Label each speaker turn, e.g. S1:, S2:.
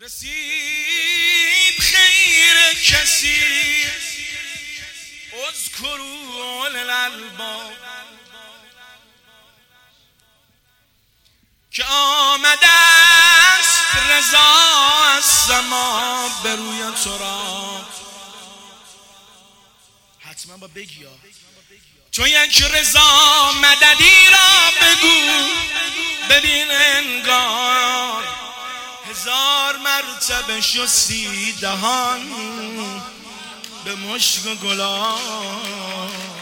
S1: رسید خیر کسی اذکروا اولي الالباب که آمده است رضا از سما به روی تراب. حتما با بگی چون یک رضا مددی را بگو ببین انگار 1000 مرتبه شستی دهان به مشک و گلاب.